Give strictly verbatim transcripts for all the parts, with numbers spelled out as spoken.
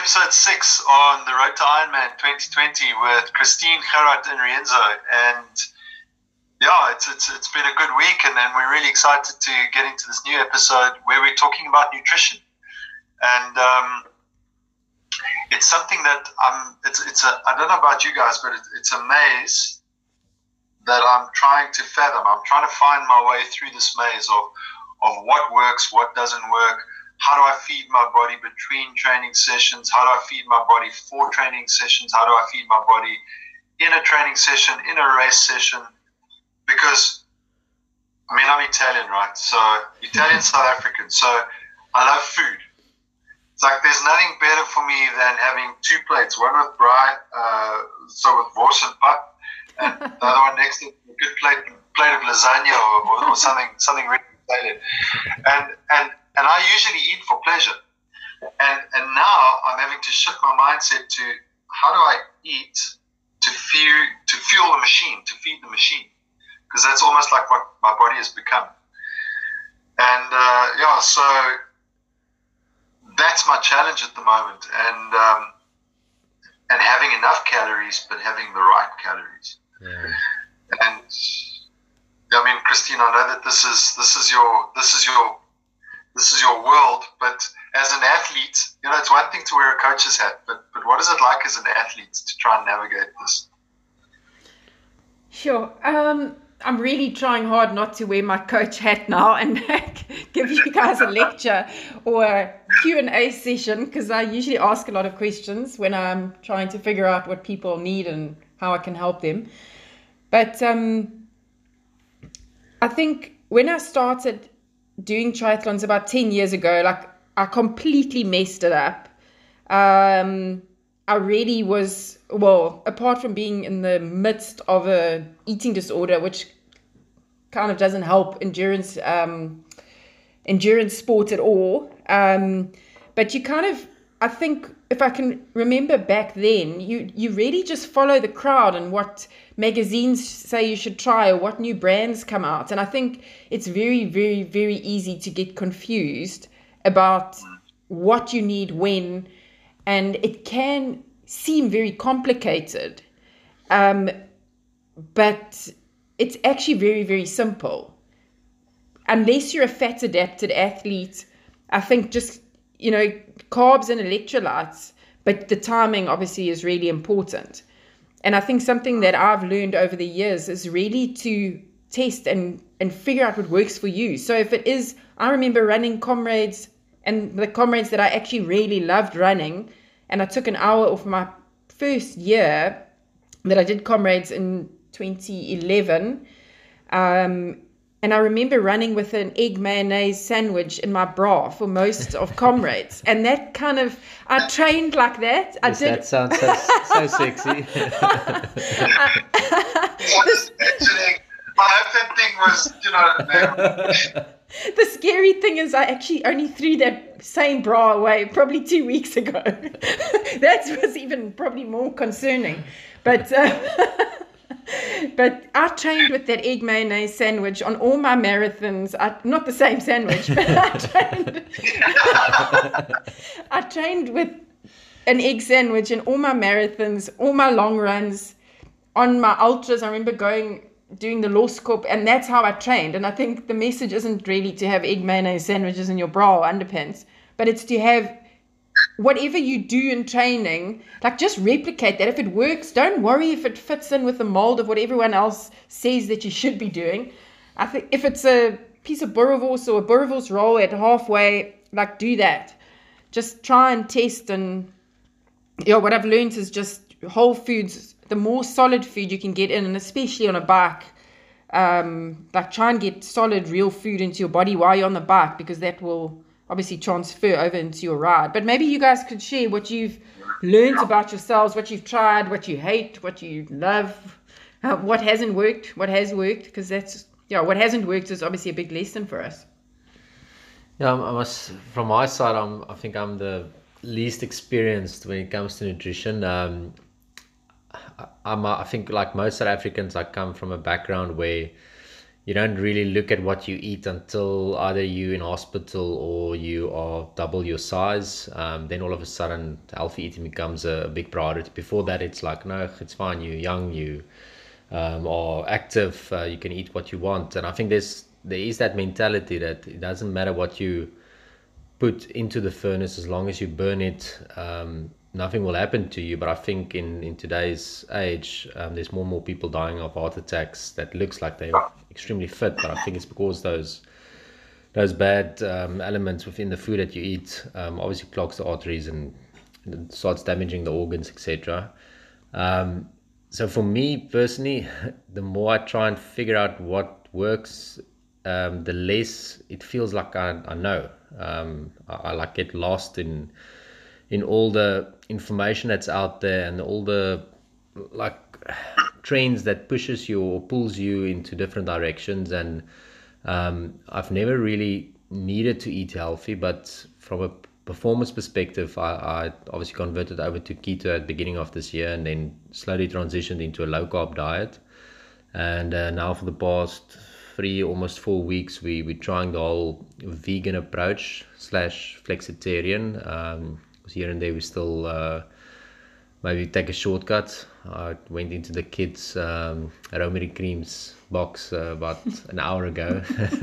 episode six on the Road to Ironman twenty twenty with Christine, Gerard, and Rienzo. And yeah, it's, it's it's been a good week, and, and we're really excited to get into this new episode where we're talking about nutrition. And um, it's something that I'm. It's it's a. I don't know about you guys, but it, it's a maze that I'm trying to fathom. I'm trying to find my way through this maze of of what works, what doesn't work. How do I feed my body between training sessions? How do I feed my body for training sessions? How do I feed my body in a training session, in a race session? Because, I mean, I'm Italian, right? So, Italian, South African. So, I love food. It's like there's nothing better for me than having two plates, one with braai, uh, so with wors and pap, and the other one next to a good plate, plate of lasagna or, or something, something really Italian. And, and, And I usually eat for pleasure. And and now I'm having to shift my mindset to how do I eat to fuel, to fuel the machine, to feed the machine. Because that's almost like what my body has become. And uh, yeah, so that's my challenge at the moment. And um, and having enough calories, but having the right calories. Yeah. And I mean, Christine, I know that this is this is your this is your This is your world, but as an athlete, you know, it's one thing to wear a coach's hat, but, but what is it like as an athlete to try and navigate this? Sure. Um, I'm really trying hard not to wear my coach hat now and give you guys a lecture or a Q and A session, because I usually ask a lot of questions when I'm trying to figure out what people need and how I can help them. But um, I think when I started doing triathlons about ten years ago, like I completely messed it up. Um, I really was, well, apart from being in the midst of a eating disorder, which kind of doesn't help endurance, um, endurance sport at all. Um, but you kind of, I think if I can remember back then, you, you really just follow the crowd and what magazines say you should try or what new brands come out. And I think it's very, very, very easy to get confused about what you need when, and it can seem very complicated. Um, but it's actually very, very simple. Unless you're a fat adapted athlete, I think just, you know, carbs and electrolytes, but the timing obviously is really important. And I think something that I've learned over the years is really to test and, and figure out what works for you. So if it is, I remember running comrades and the comrades that I actually really loved running, and I took an hour off my first year that I did comrades in twenty eleven. Um, And I remember running with an egg mayonnaise sandwich in my bra for most of comrades. And that kind of, I trained like that. I yes, did. That sounds so, so sexy. this, I hope that thing was, you know. The scary thing is I actually only threw that same bra away probably two weeks ago. That was even probably more concerning. But... Uh, But I trained with that egg mayonnaise sandwich on all my marathons. I, not the same sandwich, but I trained. I trained with an egg sandwich in all my marathons, all my long runs, on my ultras. I remember going, doing the Loskop, and that's how I trained. And I think the message isn't really to have egg mayonnaise sandwiches in your bra or underpants, but it's to have whatever you do in training, like just replicate that. If it works, don't worry if it fits in with the mold of what everyone else says that you should be doing. I think if it's a piece of boerewors or a boerewors roll at halfway, like do that. Just try and test. And you know, what I've learned is just whole foods, the more solid food you can get in, and especially on a bike, um, like try and get solid real food into your body while you're on the bike, because that will obviously transfer over into your ride. But maybe you guys could share what you've learned about yourselves, what you've tried, what you hate, what you love, uh, what hasn't worked, what has worked, because that's, yeah, what hasn't worked is obviously a big lesson for us. Yeah, I must, from my side, I'm, I think I'm the least experienced when it comes to nutrition. Um, I, I'm, I think like most South Africans, I come from a background where you don't really look at what you eat until either you in hospital or you are double your size. Um, then all of a sudden, healthy eating becomes a big priority. Before that, it's like, no, it's fine. You're young, you um, are active, uh, you can eat what you want. And I think there's there is that mentality that it doesn't matter what you put into the furnace as long as you burn it. Um, nothing will happen to you. But I think in in today's age, um, there's more and more people dying of heart attacks that looks like they're extremely fit, but I think it's because those those bad um, elements within the food that you eat um, obviously clogs the arteries and, and starts damaging the organs, etc. um, so for me personally, the more I try and figure out what works, um, the less it feels like I, I know. um, I, I like get lost in in all the information that's out there and all the like trends that pushes you or pulls you into different directions. And um, I've never really needed to eat healthy, but from a performance perspective, I, I obviously converted over to keto at the beginning of this year and then slowly transitioned into a low carb diet. And uh, now for the past three, almost four weeks, we, we're trying the whole vegan approach slash flexitarian. Um, here and there we still uh, maybe take a shortcut. I went into the kids' um, Romery creams box uh, about an hour ago.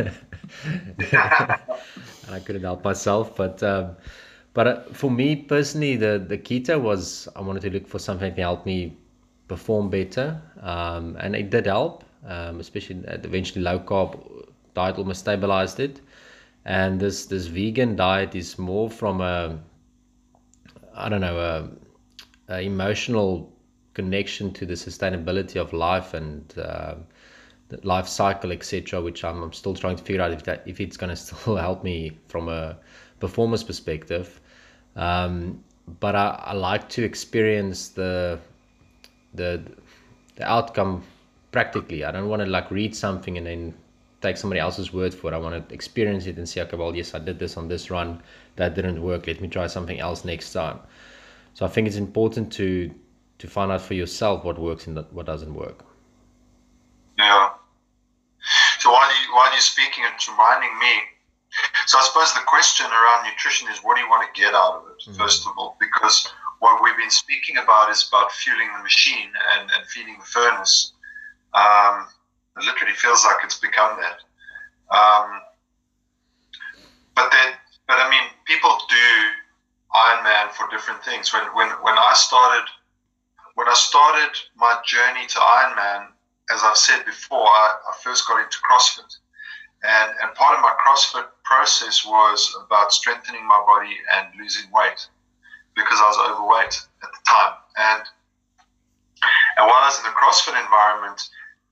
And I couldn't help myself. But um, but uh, for me personally, the, the keto was, I wanted to look for something to help me perform better. Um, and it did help, um, especially at eventually low carb diet almost stabilized it. And this, this vegan diet is more from a, I don't know, a, a emotional connection to the sustainability of life and uh, the life cycle, et cetera, which I'm, I'm still trying to figure out if that if it's going to still help me from a performance perspective. Um, but I, I like to experience the the the outcome practically. I don't want to like read something and then take somebody else's word for it. I want to experience it and say, okay, well, yes, I did this on this run. That didn't work. Let me try something else next time. So I think it's important to to find out for yourself what works and what doesn't work. Yeah. So while you while you're speaking, it's reminding me. So I suppose the question around nutrition is, what do you want to get out of it, mm-hmm. first of all? Because what we've been speaking about is about fueling the machine and, and feeding the furnace. Um, it literally feels like it's become that. Um, but then, but I mean, people do Ironman for different things. When when when I started when I started my journey to Ironman, as I've said before, I, I first got into CrossFit, and and part of my CrossFit process was about strengthening my body and losing weight, because I was overweight at the time. And and while I was in the CrossFit environment,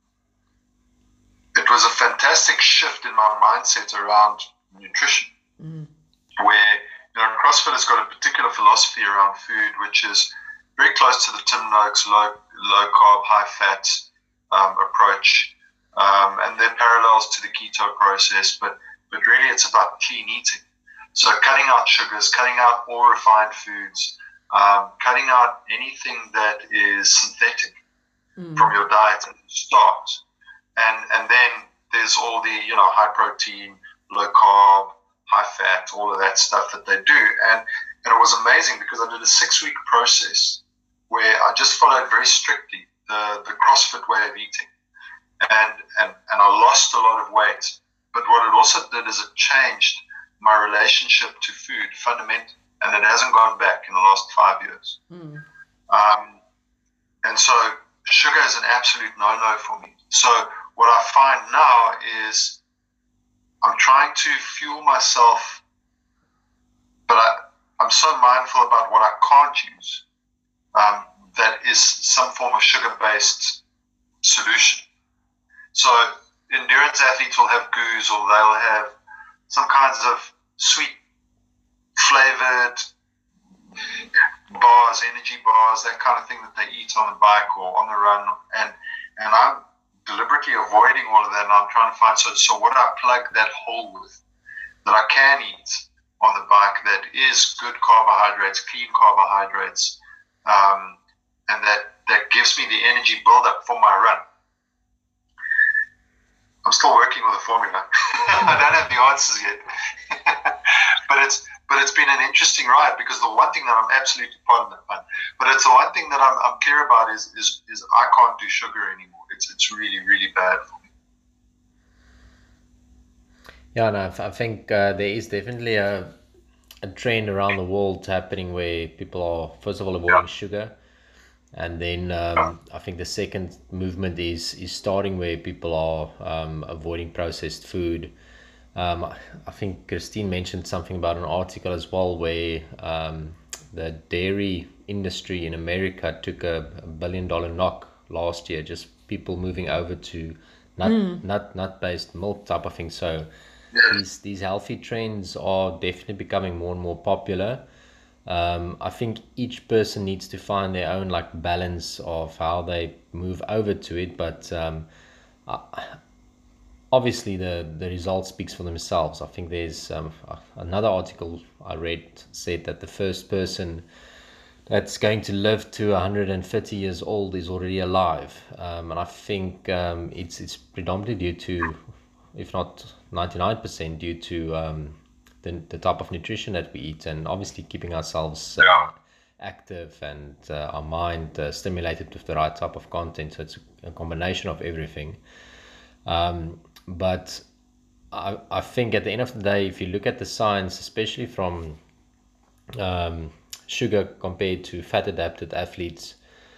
it was a fantastic shift in my mindset around nutrition, mm. where you know CrossFit has got a particular philosophy around food, which is very close to the Tim Noakes low low carb, high fat um, approach, um, and they're parallels to the keto process. But but really, it's about clean eating. So cutting out sugars, cutting out all refined foods, um, cutting out anything that is synthetic mm. from your diet at the start. And and then there's all the, you know, high protein, low carb, high fat, all of that stuff that they do. And, and it was amazing because I did a six week process where I just followed very strictly the, the CrossFit way of eating. And, and, and I lost a lot of weight. But what it also did is it changed my relationship to food fundamentally, and it hasn't gone back in the last five years. Mm. Um, and so sugar is an absolute no-no for me. So what I find now is I'm trying to fuel myself, but I, I'm so mindful about what I can't use. Um, that is some form of sugar-based solution. So endurance athletes will have goos, or they'll have some kinds of sweet flavored bars, energy bars, that kind of thing that they eat on the bike or on the run. And and I'm deliberately avoiding all of that, and I'm trying to find, so, so what do I plug that hole with that I can eat on the bike that is good carbohydrates, clean carbohydrates, um, and that, that gives me the energy build-up for my run. I'm still working with the formula. I don't have the answers yet. but it's but it's been an interesting ride, because the one thing that I'm absolutely, pardon the pun, but it's the one thing that I'm, I'm clear about is, is is I can't do sugar anymore. It's it's really, really bad for me. Yeah, no, I think uh, there is definitely a, a trend around the world happening where people are, first of all, avoiding Yeah. sugar. And then Yeah. um, I think the second movement is is starting where people are um, avoiding processed food. Um, I I think Christine mentioned something about an article as well where um, the dairy industry in America took a, a billion dollar knock last year. Just people moving over to nut nut nut based milk type of thing. So Yeah. these these healthy trends are definitely becoming more and more popular. Um, I think each person needs to find their own like balance of how they move over to it, but um, obviously the the result speaks for themselves. I think there's um, a- another article I read said that the first person that's going to live to one hundred fifty years old is already alive, um, and I think um, it's it's predominantly due to, if not ninety-nine percent, due to um, the the type of nutrition that we eat, and obviously keeping ourselves uh, Yeah. active and uh, our mind uh, stimulated with the right type of content. So it's a combination of everything. Um, but I, I think at the end of the day, if you look at the science, especially from um, sugar compared to fat adapted athletes,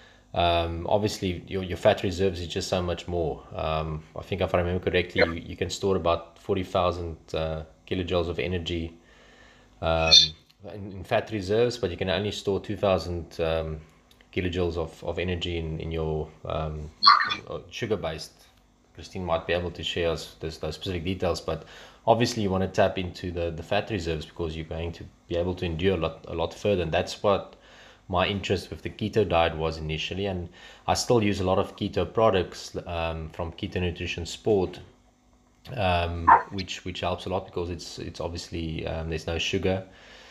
um, obviously your, your fat reserves is just so much more. Um, I think if I remember correctly, Yeah. you, you can store about forty thousand uh, kilojoules of energy um, in, in fat reserves, but you can only store two thousand um, kilojoules of, of energy in, in your um, sugar based. Christine might be able to share us those, those specific details, but obviously you want to tap into the, the fat reserves because you're going to be able to endure a lot, a lot further. And that's what my interest with the keto diet was initially. And I still use a lot of keto products um, from Keto Nutrition Sport, um, which which helps a lot because it's it's obviously um, there's no sugar.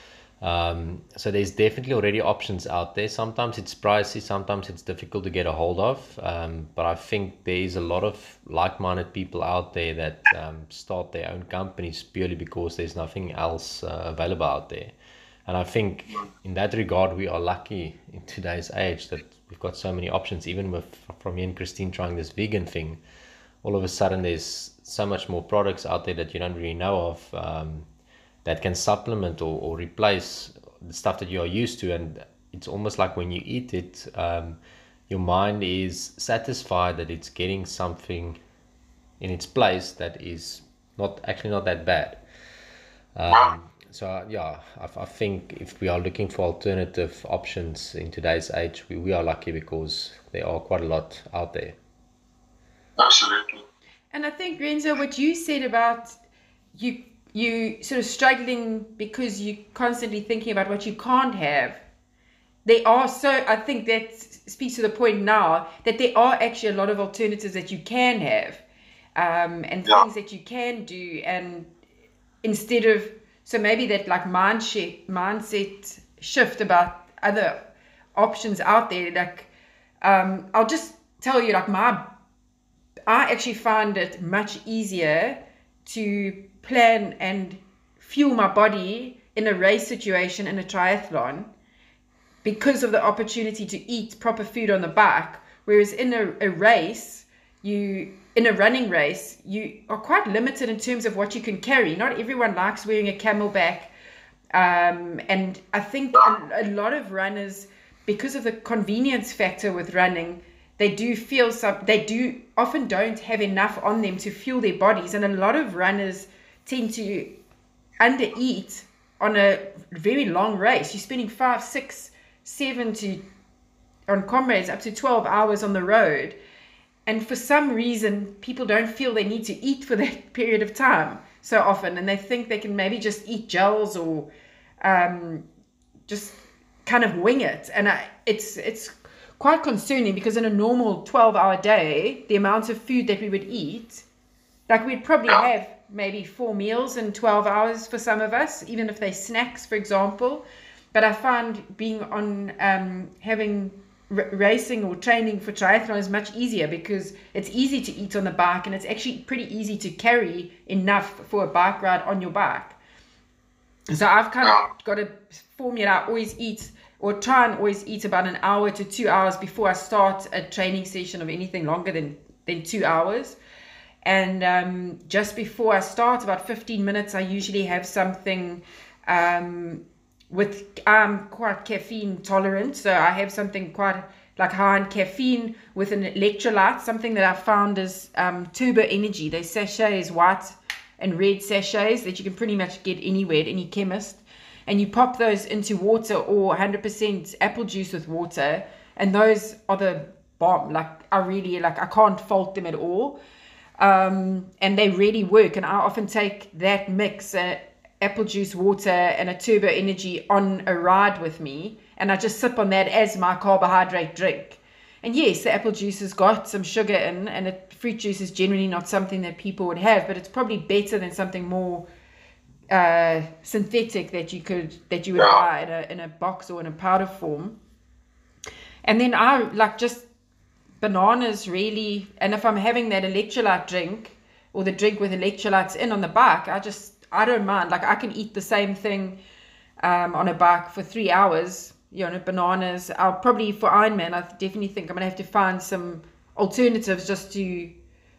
Um, so there's definitely already options out there. Sometimes it's pricey, sometimes it's difficult to get a hold of. Um, but I think there is a lot of like-minded people out there that um, start their own companies purely because there's nothing else uh, available out there. And I think in that regard, we are lucky in today's age that we've got so many options. Even with from me and Christine trying this vegan thing, all of a sudden there's so much more products out there that you don't really know of. Um, that can supplement or, or replace the stuff that you are used to, and it's almost like when you eat it, um, your mind is satisfied that it's getting something in its place that is not actually not that bad. um, so uh, yeah, I, I think if we are looking for alternative options in today's age, we, we are lucky because there are quite a lot out there. Absolutely. And I think, Renzo, what you said about you you sort of struggling because you're constantly thinking about what you can't have. They are so, I think that speaks to the point now that there are actually a lot of alternatives that you can have, um, and Yeah. things that you can do. And instead of, so maybe that like mindset, mindset shift about other options out there. Like, um, I'll just tell you, like my, I actually find it much easier to plan and fuel my body in a race situation in a triathlon because of the opportunity to eat proper food on the bike. Whereas in a, a race, you in a running race, you are quite limited in terms of what you can carry. Not everyone likes wearing a camelback. Um, and I think a, a lot of runners, because of the convenience factor with running, they do feel some, they do often don't have enough on them to fuel their bodies. And a lot of runners tend to undereat on a very long race. You're spending five, six, seven to, on comrades, up to twelve hours on the road. And for some reason, people don't feel they need to eat for that period of time so often. And they think they can maybe just eat gels or um, just kind of wing it. And I, it's it's quite concerning because in a normal twelve hour day, the amount of food that we would eat, like we'd probably have maybe four meals in twelve hours for some of us, even if they're snacks, for example. But I find being on, um, having r- racing or training for triathlon is much easier because it's easy to eat on the bike, and it's actually pretty easy to carry enough for a bike ride on your bike. So I've kind of got a formula. I always eat, or try and always eat, about an hour to two hours before I start a training session of anything longer than, than two hours. And um, just before I start, about fifteen minutes, I usually have something um, with, I'm quite caffeine tolerant. So I have something quite like high in caffeine with an electrolyte, something that I found is um, Turbo Energy. They sachets, white and red sachets that you can pretty much get anywhere at any chemist. And you pop those into water, or one hundred percent apple juice with water. And those are the bomb. Like, I really, like, I can't fault them at all. Um, and they really work. And I often take that mix, uh, apple juice, water, and a Turbo Energy on a ride with me. And I just sip on that as my carbohydrate drink. And yes, the apple juice has got some sugar in, and it, fruit juice is generally not something that people would have, but it's probably better than something more uh, synthetic that you could that you would Yeah. buy in a in a box or in a powder form. And then I like just bananas really, and if I'm having that electrolyte drink or the drink with electrolytes in on the bike, I just I don't mind. Like, I can eat the same thing um, on a bike for three hours. You know, bananas. I'll probably, for Ironman, I definitely think I'm gonna have to find some alternatives just to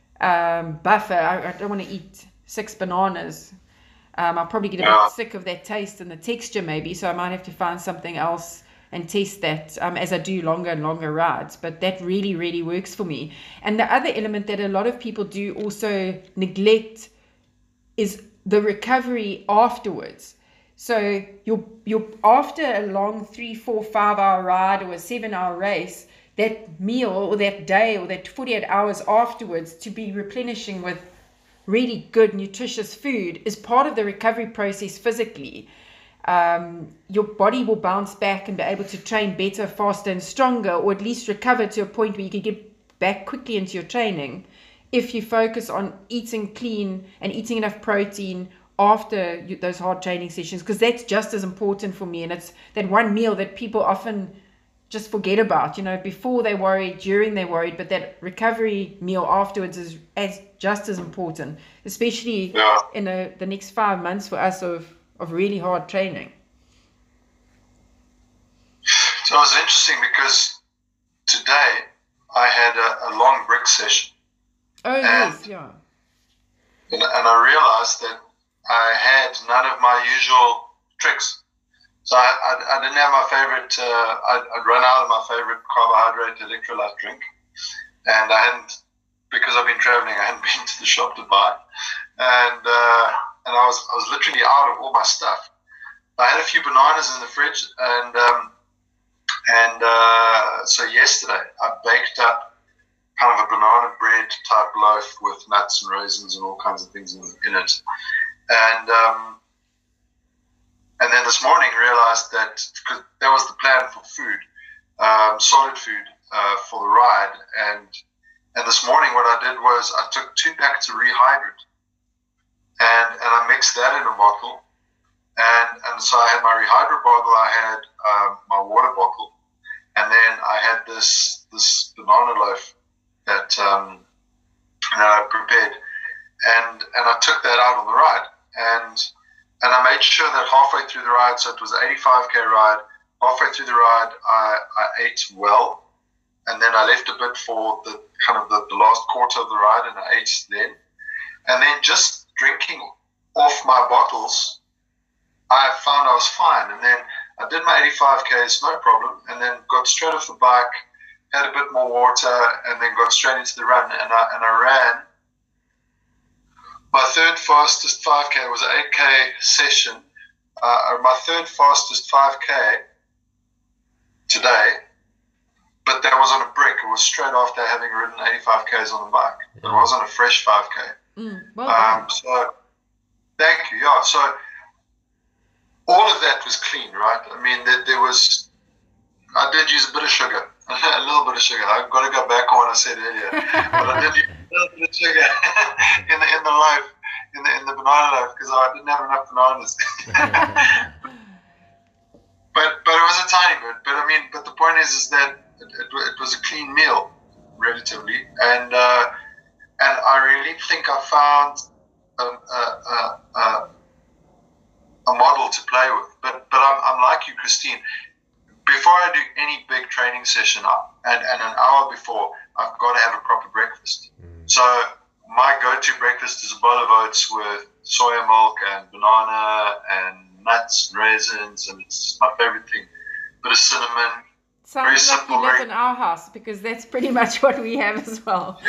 um, buffer. I, I don't want to eat six bananas. Um, I'll probably get a Yeah. bit sick of that taste and the texture maybe, so I might have to find something else and test that um, as I do longer and longer rides. But that really, really works for me. And the other element that a lot of people do also neglect is the recovery afterwards. So you're, you're after a long three, four, five hour ride or a seven hour race, that meal or that day or that forty-eight hours afterwards to be replenishing with really good nutritious food is part of the recovery process physically. Um, your body will bounce back and be able to train better, faster and stronger, or at least recover to a point where you can get back quickly into your training if you focus on eating clean and eating enough protein after you, those hard training sessions, because that's just as important for me. And it's that one meal that people often just forget about. You know, before they worried, during they worried, but that recovery meal afterwards is as just as important, especially Yeah. in a, the next five months for us of, of really hard training. So it was interesting because today I had a, a long brick session, Oh, And- yes, yeah. and, and I realized that I had none of my usual tricks. So I, I, I didn't have my favorite, uh, I'd, I'd run out of my favorite carbohydrate electrolyte drink. And I hadn't, because I've been traveling, I hadn't been to the shop to buy. And uh, and I was I was literally out of all my stuff. I had a few bananas in the fridge, and um, and uh, so yesterday I baked up kind of a banana bread type loaf with nuts and raisins and all kinds of things in, in it. And um, and then this morning realized that, because that was the plan for food, um, solid food uh, for the ride. And and this morning what I did was I took two packets of Rehydrate, and and I mixed that in a bottle. And and so I had my Rehydrate bottle, I had um, my water bottle, and then I had this this banana loaf that um, that I prepared, and and I took that out on the ride, and and I made sure that halfway through the ride, so it was an eighty-five K ride, halfway through the ride I, I ate well, and then I left a bit for the kind of the, the last quarter of the ride, and I ate then, and then just drinking off my bottles, I found I was fine. And then I did my eighty-five Ks, no problem, and then got straight off the bike, had a bit more water, and then got straight into the run. And I and I ran. My third fastest five K was an eight K session. Uh, my third fastest five K today, but that was on a brick. It was straight after having ridden eighty-five Ks on the bike. It wasn't a fresh five K. Mm, well done. Um, so, thank you. Yeah. So, all of that was clean, right? I mean, there, there was. I did use a bit of sugar, a little bit of sugar. I've got to go back on what I said earlier, but I did use a little bit of sugar in the in the loaf, in the in the banana loaf, because I didn't have enough bananas. but but it was a tiny bit. But I mean, but the point is, is that it, it, it was a clean meal, relatively, and uh, and I really think I found a, a, a, a, a model to play with. But but I'm, I'm like you, Christine. Before I do any big training session, I, and, and an hour before, I've got to have a proper breakfast. Mm. So my go-to breakfast is a bowl of oats with soya milk and banana and nuts and raisins, and it's my favorite thing. Bit of cinnamon. Sounds very like simple, you live very... in our house, because that's pretty much what we have as well.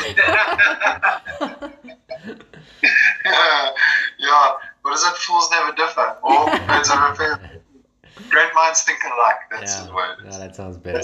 yeah, yeah, what is it? Fools never differ. Or birds of a feather. Great minds think alike. That's yeah, the way it is. No, that sounds better.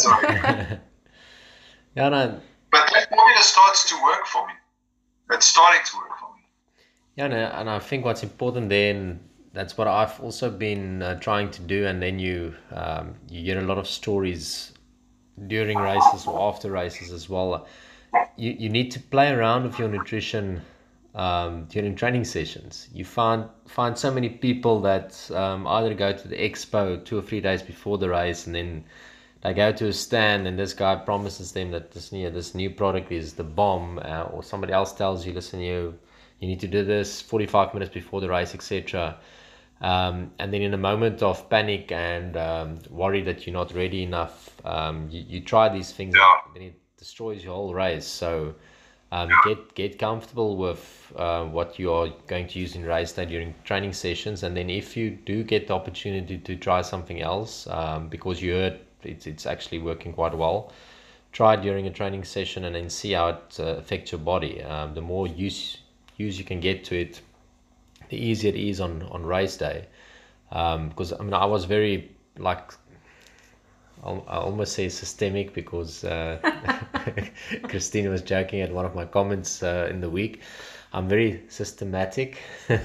yeah, no. But that formula starts to work for me. It's starting to work for me. Yeah, no, and I think what's important then, that's what I've also been uh, trying to do. And then you um, you hear a lot of stories during races or after races as well. You you need to play around with your nutrition um, during training sessions. You find find so many people that um, either go to the expo two or three days before the race, and then they go to a stand and this guy promises them that this new this new product is the bomb, uh, or somebody else tells you, listen, you you need to do this forty-five minutes before the race, et cetera. Um, and then in a moment of panic and um, worry that you're not ready enough, um, you, you try these things, yeah. and then it destroys your whole race. So um, get get comfortable with uh, what you are going to use in race day during training sessions, and then if you do get the opportunity to try something else, um, because you heard it's it's actually working quite well, try it during a training session and then see how it uh, affects your body. Um, the more use use you can get to it, the easier it is on on race day. Um, because I mean, I was very like, I'll, I almost say systemic, because uh, Christina was joking at one of my comments uh, in the week. I'm very systematic,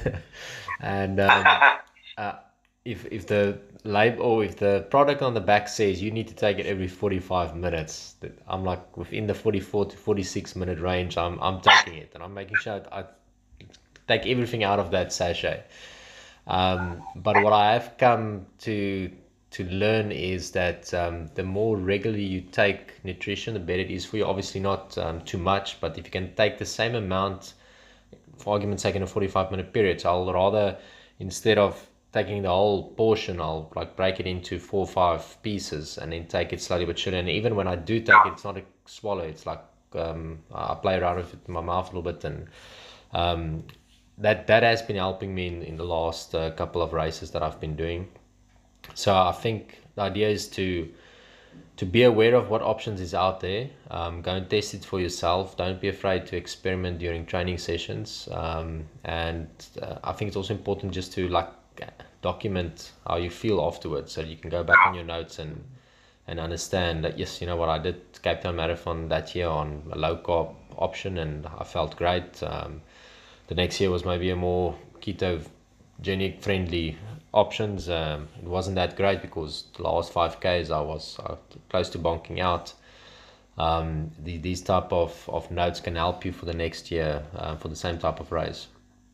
and um, uh, if if the label or if the product on the back says you need to take it every forty-five minutes, that I'm like within the forty-four to forty-six minute range, I'm I'm taking it, and I'm making sure I take everything out of that sachet. Um, but what I have come to to learn is that um, the more regularly you take nutrition, the better it is for you. Obviously not um, too much, but if you can take the same amount, for argument's sake, in a forty-five minute period, so I'll rather, instead of taking the whole portion, I'll like break it into four or five pieces and then take it slowly but surely. And even when I do take it, it's not a swallow, it's like um, I play around with it in my mouth a little bit, and um, that that has been helping me in, in the last uh, couple of races that I've been doing. So I think the idea is to to be aware of what options is out there. Um, go and test it for yourself. Don't be afraid to experiment during training sessions. Um, and uh, I think it's also important just to like document how you feel afterwards, so you can go back on your notes and and understand that, yes, you know what, I did Cape Town Marathon that year on a low carb option and I felt great. Um, the next year was maybe a more ketogenic friendly options. Um, it wasn't that great because the last five Ks I was uh, close to bonking out. Um, the, these type of, of notes can help you for the next year uh, for the same type of race.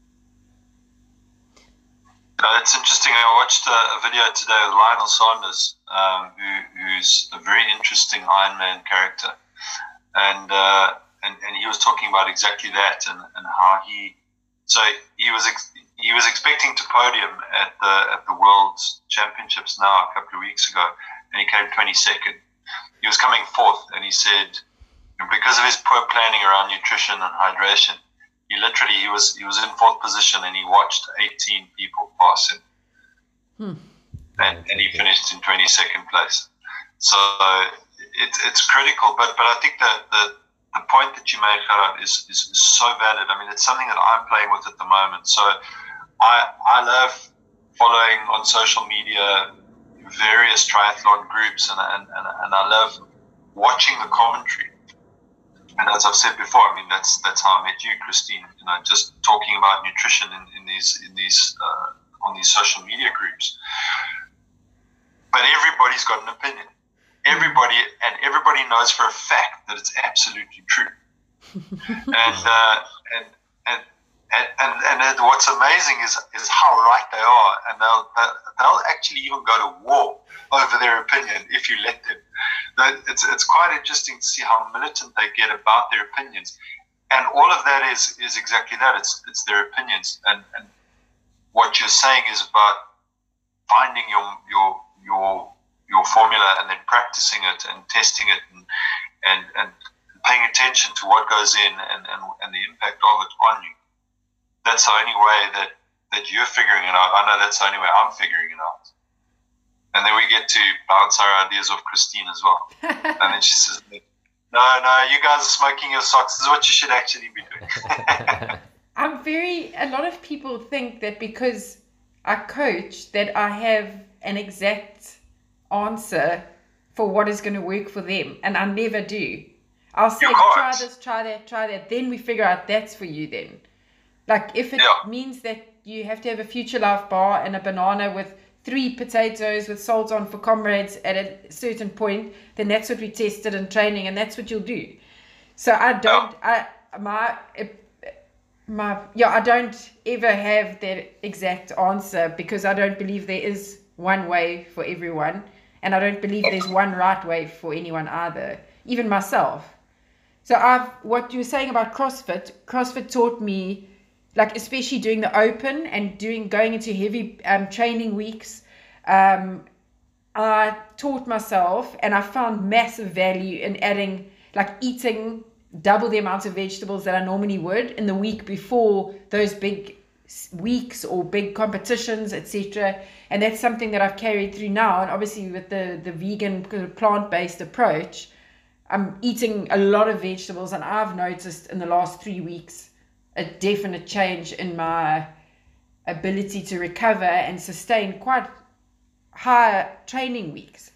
Uh, it's interesting. I watched a, a video today of Lionel Sanders, um, who, who's a very interesting Ironman character, and uh, and and he was talking about exactly that, and, and how he so he was ex- he was expecting to podium at the at the World Championships now a couple of weeks ago, and he came twenty-second. He was coming fourth, and he said because of his poor planning around nutrition and hydration, he literally he was he was in fourth position and he watched eighteen people pass him, hmm. and and he finished in twenty-second place. So it's it's critical, but but I think that the the point that you made, Gerard, is, is is so valid. I mean, it's something that I'm playing with at the moment. So I I love following on social media various triathlon groups, and and and, and I love watching the commentary. And as I've said before, I mean that's that's how I met you, Christine. You know, just talking about nutrition in, in these in these uh, on these social media groups. But everybody's got an opinion. Everybody and everybody knows for a fact that it's absolutely true. and uh, and and And, and, and it, what's amazing is is how right they are, and they'll they'll actually even go to war over their opinion if you let them. It's it's quite interesting to see how militant they get about their opinions, and all of that is is exactly that. It's it's their opinions, and, and what you're saying is about finding your your your your formula and then practicing it and testing it and and, and paying attention to what goes in and, and, and the impact of it on you. That's the only way that, that you're figuring it out. I know that's the only way I'm figuring it out. And then we get to bounce our ideas off Christine as well. And then she says, no, no, you guys are smoking your socks. This is what you should actually be doing. I'm very, a lot of people think that because I coach that I have an exact answer for what is going to work for them. And I never do. I'll say, try this, try that, try that. Then we figure out that's for you then. Like if it yeah. means that you have to have a Future Life bar and a banana with three potatoes with salt on for comrades at a certain point, then that's what we tested in training, and that's what you'll do. So I don't, I my my yeah, I don't ever have that exact answer because I don't believe there is one way for everyone, and I don't believe there's one right way for anyone either, even myself. So I've what you were saying about CrossFit. CrossFit taught me. Like especially doing the open and doing going into heavy um, training weeks, um, I taught myself and I found massive value in adding, like eating double the amount of vegetables that I normally would in the week before those big weeks or big competitions, et cetera. And that's something that I've carried through now. And obviously with the, the vegan plant-based approach, I'm eating a lot of vegetables, and I've noticed in the last three weeks a definite change in my ability to recover and sustain quite high training weeks.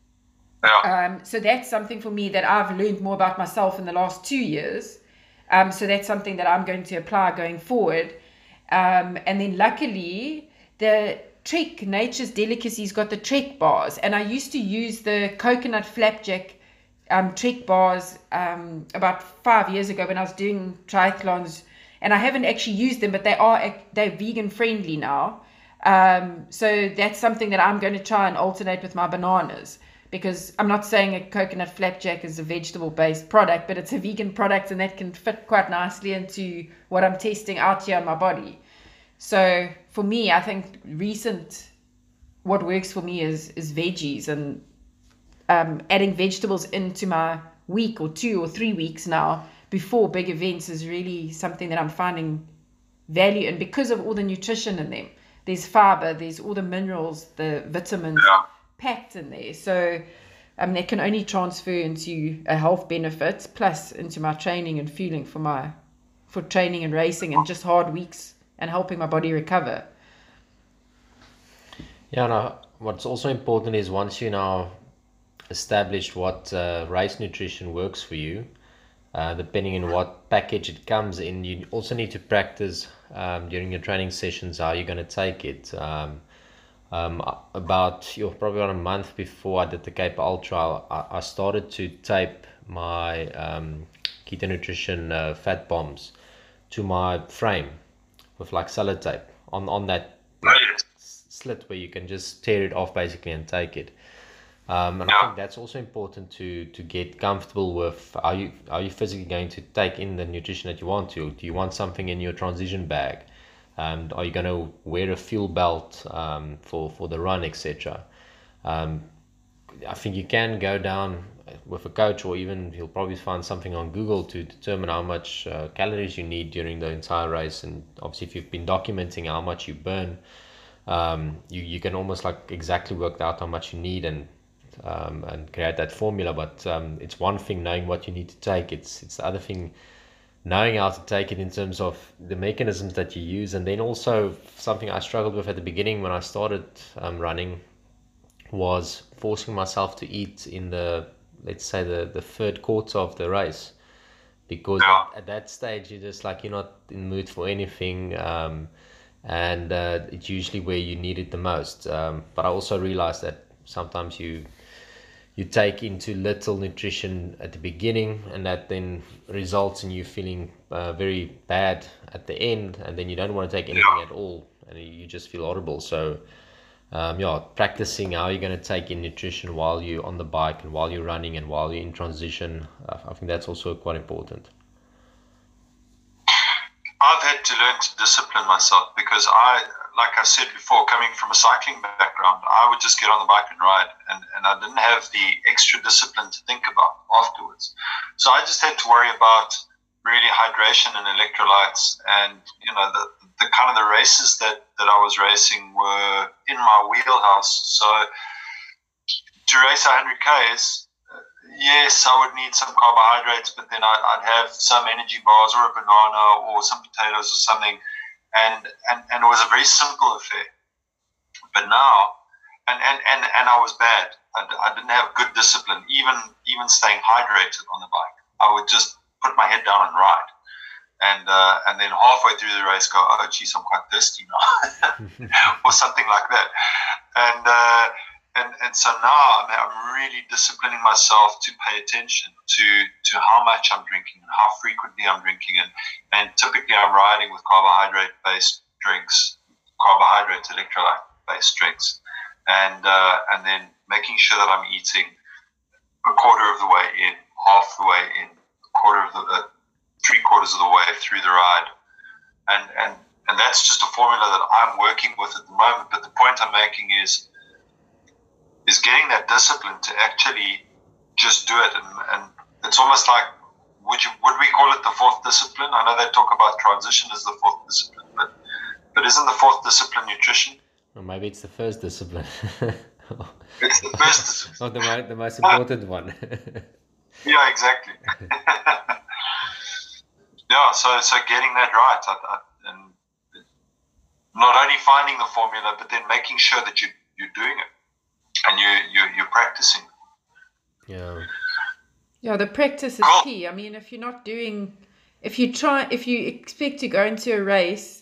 Yeah. Um, so that's something for me that I've learned more about myself in the last two years. Um, so that's something that I'm going to apply going forward. Um, and then luckily, the Trek, Nature's Delicacies, got the Trek bars. And I used to use the coconut flapjack um, Trek bars um, about five years ago when I was doing triathlons. And I haven't actually used them, but they are they're vegan friendly now. Um, so that's something that I'm going to try and alternate with my bananas, because I'm not saying a coconut flapjack is a vegetable based product, but it's a vegan product, and that can fit quite nicely into what I'm testing out here in my body. So for me, I think recent what works for me is is veggies, and um, adding vegetables into my week or two or three weeks now before big events is really something that I'm finding value in, because of all the nutrition in them. There's fiber, there's all the minerals, the vitamins yeah. packed in there. So um, that can only transfer into a health benefit, plus into my training and fueling for my for training and racing and just hard weeks and helping my body recover. Yeah, no, what's also important is once you now establish what uh, race nutrition works for you, Uh, depending on what package it comes in, you also need to practice um, during your training sessions how you're going to take it. Um, um, about you know, probably about a month before I did the Cape Ultra, I, I started to tape my um, Keto Nutrition uh, fat bombs to my frame with like sellotape on on that like, slit where you can just tear it off basically and take it. Um, and yeah. I think that's also important to to get comfortable with. Are you are you physically going to take in the nutrition that you want to? Do you want something in your transition bag? Um, are you going to wear a fuel belt um, for for the run, et cetera? Um, I think you can go down with a coach, or even you'll probably find something on Google to determine how much uh, calories you need during the entire race. And obviously, if you've been documenting how much you burn, um, you you can almost like exactly work out how much you need and Um, and create that formula. But um, it's one thing knowing what you need to take, it's it's the other thing knowing how to take it in terms of the mechanisms that you use. And then also something I struggled with at the beginning when I started um, running was forcing myself to eat in the, let's say the the third quarter of the race, because yeah. at, at that stage you're just like you're not in the mood for anything, um, and uh, it's usually where you need it the most. Um, but I also realized that sometimes you you take into little nutrition at the beginning, and that then results in you feeling uh, very bad at the end, and then you don't want to take anything at all, and you just feel horrible. So, um, yeah, practicing how you're going to take in nutrition while you're on the bike and while you're running and while you're in transition, uh, I think that's also quite important. I've had to learn to discipline myself because I, like I said before, coming from a cycling background, I would just get on the bike and ride, and, and I didn't have the extra discipline to think about afterwards. So I just had to worry about really hydration and electrolytes, and you know the the kind of the races that, that I was racing were in my wheelhouse. So to race one hundred Ks, yes, I would need some carbohydrates, but then I'd, I'd have some energy bars or a banana or some potatoes or something, and, and, and it was a very simple affair. But now, and, and, and, and I was bad. I, I didn't have good discipline, even even staying hydrated on the bike. I would just put my head down and ride. And uh, and then halfway through the race go, oh, geez, I'm quite thirsty now, or something like that. And uh, And and so now I'm, I'm really disciplining myself to pay attention to to how much I'm drinking and how frequently I'm drinking. And, and typically I'm riding with carbohydrate-based drinks, carbohydrate electrolyte-based drinks. And uh, and then making sure that I'm eating a quarter of the way in, half the way in, a quarter of the, uh, three quarters of the way through the ride. And, and, and that's just a formula that I'm working with at the moment. But the point I'm making is, is getting that discipline to actually just do it. And, and it's almost like, would you would we call it the fourth discipline? I know they talk about transition as the fourth discipline, but but isn't the fourth discipline nutrition? Or maybe it's the first discipline. It's the first discipline. Or the, mo- the most important one. Yeah, exactly. Yeah, so so getting that right, I, I, and not only finding the formula, but then making sure that you you're doing it. And you, you, you're practicing. Yeah. Yeah, the practice is Cool. key. I mean, if you're not doing, if you try, if you expect to go into a race,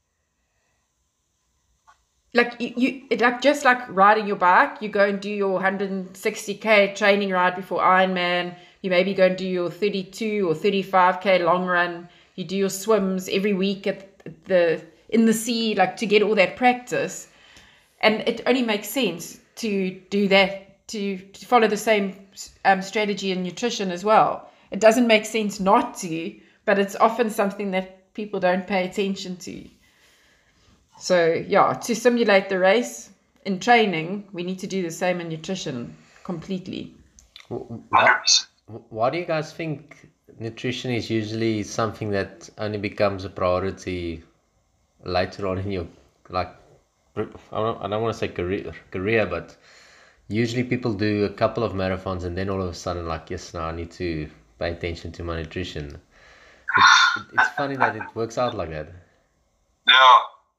like you, you it, like just like riding your bike, you go and do your one hundred sixty K training ride before Ironman. You maybe go and do your thirty-two or thirty-five K long run. You do your swims every week at the in the sea, like to get all that practice. And it only makes sense to do that, to, to follow the same um, strategy in nutrition as well. It doesn't make sense not to, but it's often something that people don't pay attention to. So yeah, to simulate the race in training, we need to do the same in nutrition completely. Why, why do you guys think nutrition is usually something that only becomes a priority later on in your, like, I don't, I don't want to say career, career, but usually people do a couple of marathons and then all of a sudden, like, yes, now I need to pay attention to my nutrition. It's, it, it's funny that it works out like that. Yeah.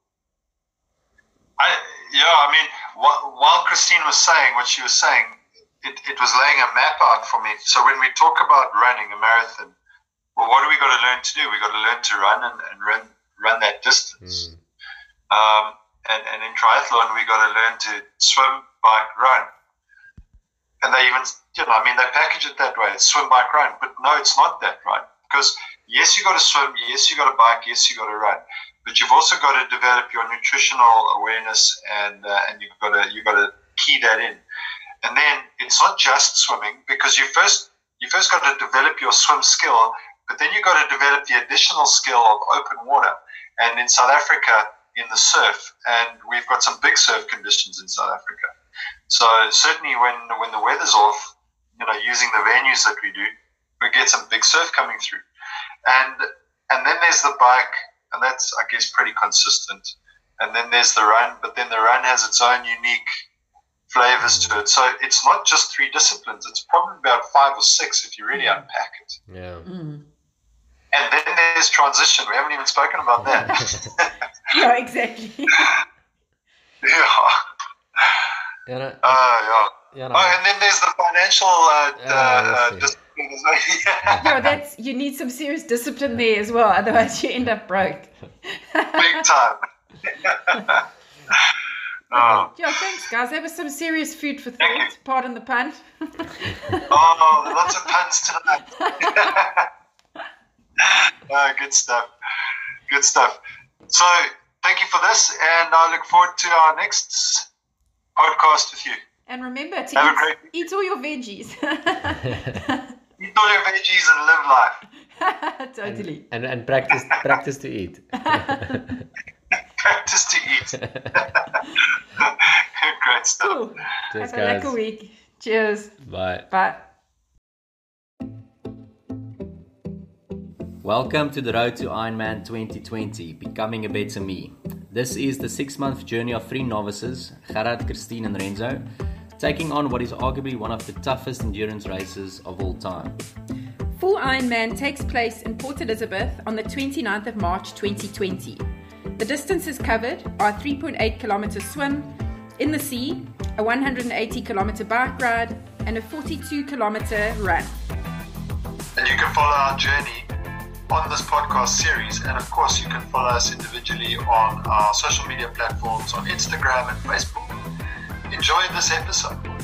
I yeah. I mean, while, while Christine was saying what she was saying, it, it was laying a map out for me. So when we talk about running a marathon, well, what do we got to learn to do? We got to learn to run and, and run run that distance. Mm. Um. And, and in triathlon, we got to learn to swim, bike, run. And they even, you know, I mean, they package it that way. It's swim, bike, run. But no, it's not that, right? Because yes, you got to swim. Yes, you got to bike. Yes, you got to run. But you've also got to develop your nutritional awareness, and uh, and you've got to you got to key that in. And then it's not just swimming, because you first you first got to develop your swim skill, but then you got to develop the additional skill of open water. And in South Africa, in the surf, and we've got some big surf conditions in South Africa. So certainly when when the weather's off, you know, using the venues that we do, we get some big surf coming through. And and then there's the bike, and that's, I guess, pretty consistent. And then there's the run, but then the run has its own unique flavors to it. So it's not just three disciplines, it's probably about five or six if you really unpack it. Yeah. Mm. And then there's transition. We haven't even spoken about that. Yeah, exactly. Yeah. Yeah, no, Uh, yeah. yeah, no. Oh, and then there's the financial uh, Yeah, uh, that's it. discipline as well. Yeah. Yeah, that's, you need some serious discipline there as well. Otherwise you end up broke. Big time. Oh, Yeah, thanks guys. That was some serious food for Thank thought. Pardon the pun. oh, lots of puns tonight. Uh, good stuff. Good stuff. So thank you for this, and I look forward to our next podcast with you. And remember to Have a eat, great eat all your veggies. Eat all your veggies and live life. Totally. And, and and practice practice to eat. Practice to eat. Great stuff. Cool. Cheers, Have a guys. lekker week. Cheers. Bye. Bye. Welcome to the road to Ironman twenty twenty, Becoming a Better Me. This is the six-month journey of three novices, Gerard, Christine and Renzo, taking on what is arguably one of the toughest endurance races of all time. Full Ironman takes place in Port Elizabeth on the twenty-ninth of March twenty twenty. The distances covered are a three point eight kilometer swim in the sea, a one hundred eighty kilometer bike ride, and a forty-two kilometer run. And you can follow our journey on this podcast series, and of course you can follow us individually on our social media platforms on Instagram and Facebook. Enjoy this episode.